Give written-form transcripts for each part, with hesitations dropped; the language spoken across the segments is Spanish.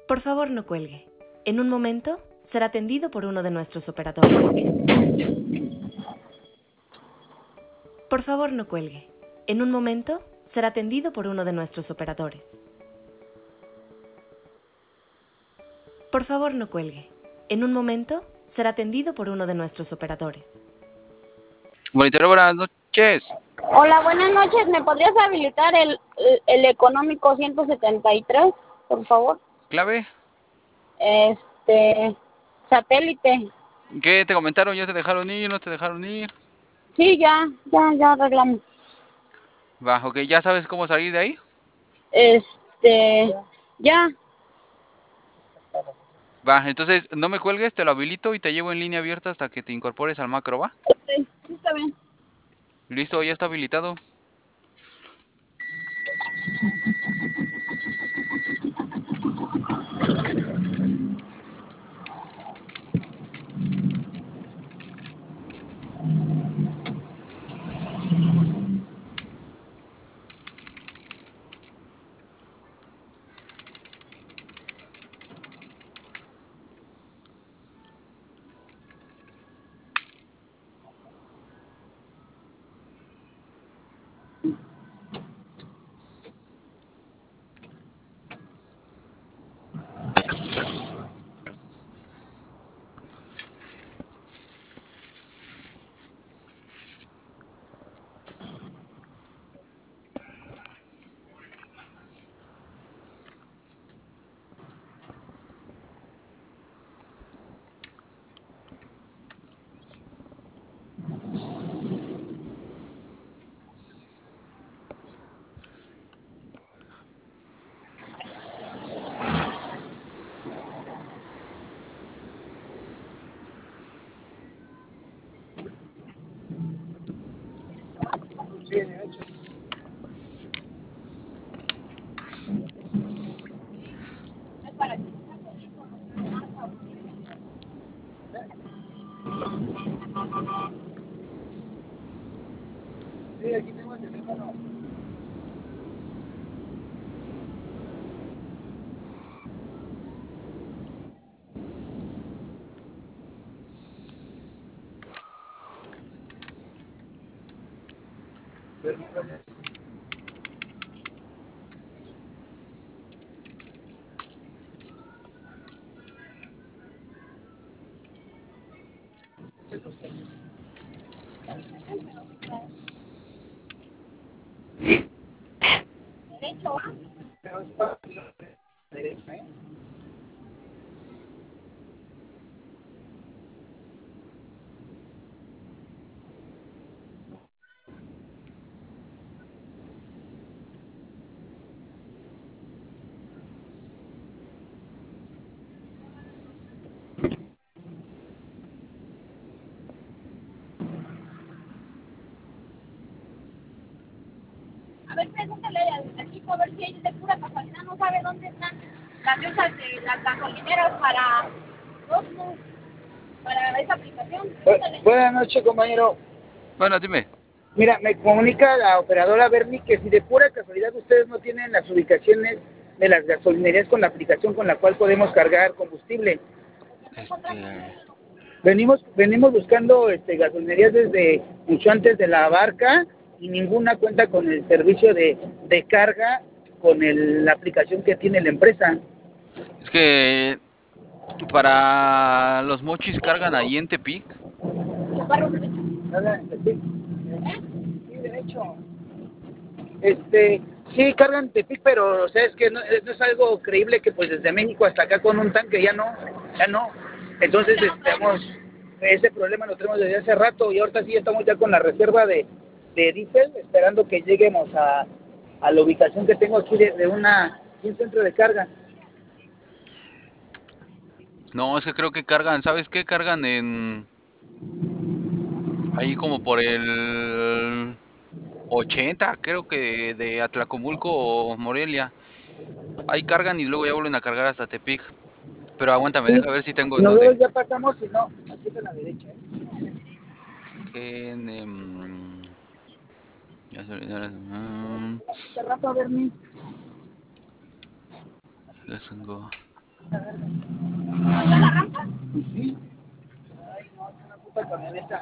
Por favor, no cuelgue. En un momento será atendido por uno de nuestros operadores. Por favor, no cuelgue. En un momento será atendido por uno de nuestros operadores. Por favor, no cuelgue. En un momento será atendido por uno de nuestros operadores. Monitoreo, buenas noches. Hola, buenas noches. ¿Me podrías habilitar el económico 173, por favor? ¿Clave? Satélite. ¿Qué te comentaron? ¿Ya te dejaron ir? ¿No te dejaron ir? Sí, ya arreglamos. Va, ok, ¿ya sabes cómo salir de ahí? Ya. Va, entonces no me cuelgues, te lo habilito y te llevo en línea abierta hasta que te incorpores al macro, ¿va? Sí, está bien. Listo, ya está habilitado. Sí, aquí tengo el teléfono. Derecho. Derecho, ¿eh? A ver, pregúntale al chico a ver si ellos de pura casualidad no sabe dónde están las de esas de las gasolineras para esa aplicación. Pregúntale. Buenas noches, compañero. Bueno, dime. Mira, me comunica la operadora Bernie que si de pura casualidad ustedes no tienen las ubicaciones de las gasolinerías con la aplicación con la cual podemos cargar combustible. Venimos buscando gasolinerías desde mucho antes de la barca y ninguna cuenta con el servicio de carga con la aplicación que tiene la empresa. Es que para los mochis cargan ahí en Tepic. Sí, derecho. Sí, cargan Tepic, pero o sea, es que no es algo creíble que pues desde México hasta acá con un tanque ya no. Entonces, ese problema lo tenemos desde hace rato y ahorita sí estamos ya con la reserva de diésel, esperando que lleguemos a la ubicación que tengo aquí de un centro de carga. No, es que creo que cargan, ¿sabes qué? Cargan ahí como por el 80, creo que de Atlacomulco o Morelia. Ahí cargan y luego ya vuelven a cargar hasta Tepic. Pero aguántame, Sí, deja ver si tengo en dónde. nosotros ya pasamos y no, aquí está a la derecha. En, Hace rato, Bernie. ya tengo. ¿No está la rampa? Pues sí. Ay, no, es una puta camioneta.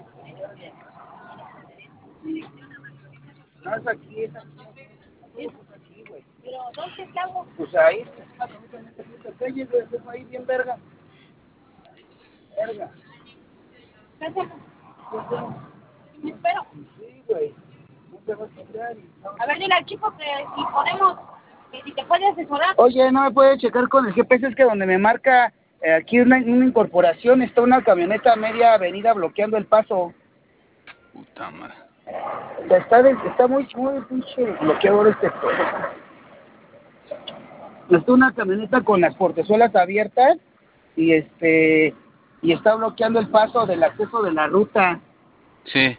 No, es aquí, es aquí. Es aquí, güey. Pero, ¿dónde qué hago? Pues ahí, es una camioneta en esta puta calle, güey. Es ahí bien verga. Verga. ¿Qué hacemos? Pues bueno, Me espero. sí, güey. No te vas a cambiar y... A ver, dile al chico que si podemos, que si te puede asesorar. Oye, no me puede checar con el GPS, es que donde me marca aquí una incorporación está una camioneta a media avenida bloqueando el paso. Puta madre. O sea, está muy pinche bloqueador este todo. Está una camioneta con las portezuelas abiertas y y está bloqueando el paso del acceso de la ruta. Sí,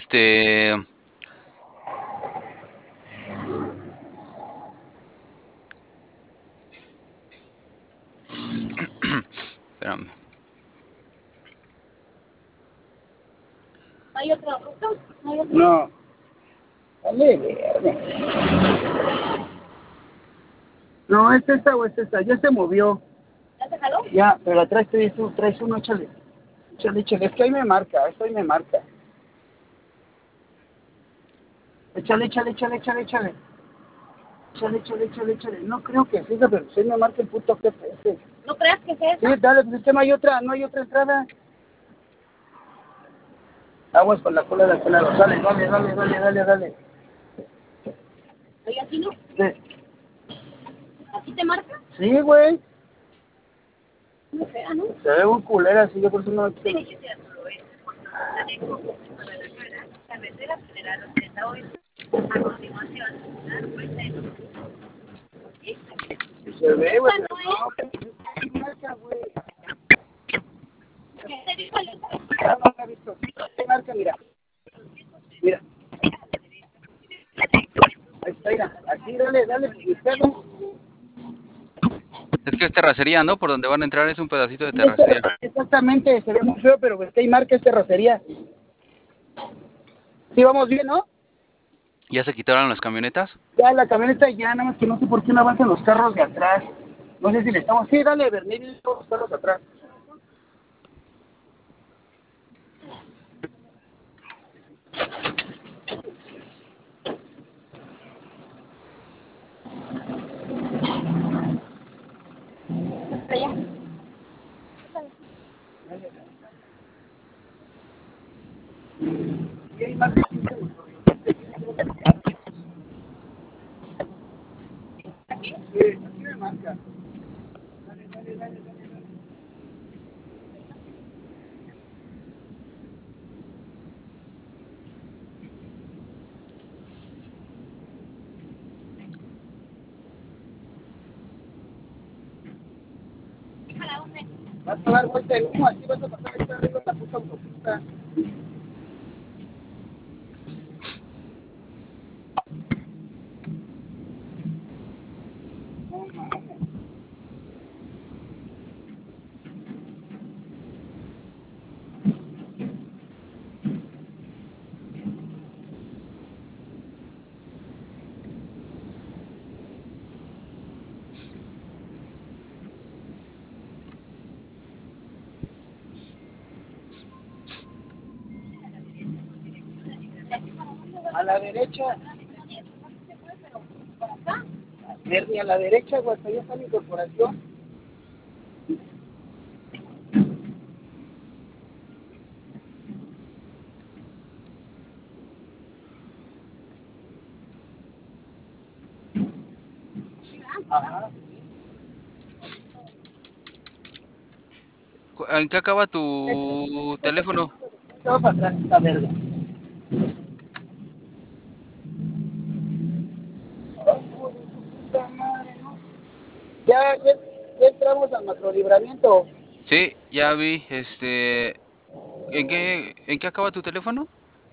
espérame. ¿No hay otra ruta? ¿No hay otra? No. Dale, verde. No, es esta o es esta. Ya se movió. ¿Ya se jaló? Ya, pero atrás traes uno, échale. Échale. Es que ahí me marca, esto ahí me marca. Échale. Échale. No creo que siga, pero sí me marca el puto GPS. ¿No creas que sea Sí, esa? dale, pues es que no hay otra entrada. Aguas con la cola de aquel lado. Dale. Oye, ¿así no? Sí, ¿Así te marca? sí, güey. No fea, ¿no? Se ve un culera así, yo por eso no... Carretera Federal 88. A continuación, dar vuelta en... Se ve, güey. Bueno, pero no, ¿qué marca, güey? ¿Qué te dijo el... Ah, no la he visto. ¿Qué marca? Mira. Ahí está, mira. Aquí, dale, buscalo. Es que es terracería, ¿no? Por donde van a entrar es un pedacito de terracería. Exactamente, se ve muy feo, pero es que hay marca, es terracería. Sí, vamos bien, ¿no? ¿Ya se quitaron las camionetas? Ya la camioneta ya, nada más que no sé por qué no avanzan los carros de atrás. No sé si le estamos... Sí, dale, Bernil, todos los carros de atrás. Sí, hay marca. ¿Aquí? Sí, aquí me marca. Dale. ¿A dónde? Vas a dar vuelta en humo, así vas a pasar aquí arriba de la puta autopista. No mames. A la derecha. Bernie, a la derecha, güey, hasta allá está la incorporación. Ajá. ¿En qué acaba tu teléfono? Vamos para atrás, esta verga. Puta madre, ¿no? Ya entramos al macrolibramiento. Sí, ya vi, ¿en qué acaba tu teléfono?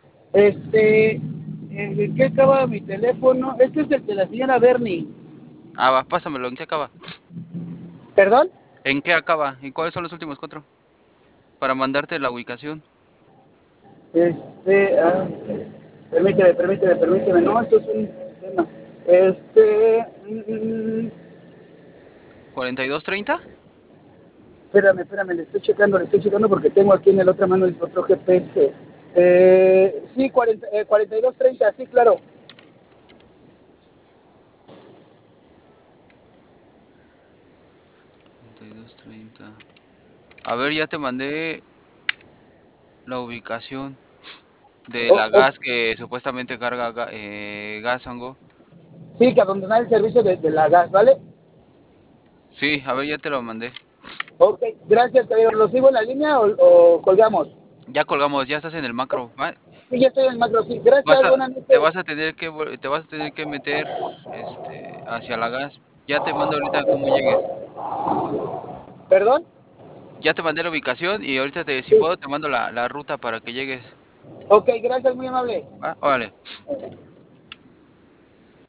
¿En qué acaba mi teléfono? Este es el de la señora Bernie. Ah, va, pásamelo, ¿en qué acaba? ¿Perdón? ¿En qué acaba? ¿Y cuáles son los últimos 4? Para mandarte la ubicación. Ah, permíteme. No, esto es un tema. ¿4230? Espérame, le estoy checando porque tengo aquí en la otra mano el otro GPS. Sí, 4230, sí, claro. A ver, ya te mandé la ubicación de Oh, la oh, gas que supuestamente carga gas, Ango. sí, que abandonar el servicio de la gas, ¿vale? Sí, a ver, ya te lo mandé. Ok, gracias, caballero. ¿Lo sigo en la línea o colgamos? Ya colgamos, ya estás en el macro, ¿va? Sí, ya estoy en el macro, sí. Vas Gracias, a, buenas te noches. vas a tener que te vas a tener que meter hacia la gas. Ya te mando ahorita cómo llegues. ¿Perdón? Ya te mandé la ubicación y ahorita si Sí. puedo te mando la ruta para que llegues. Ok, gracias, muy amable. ¿Va? Órale.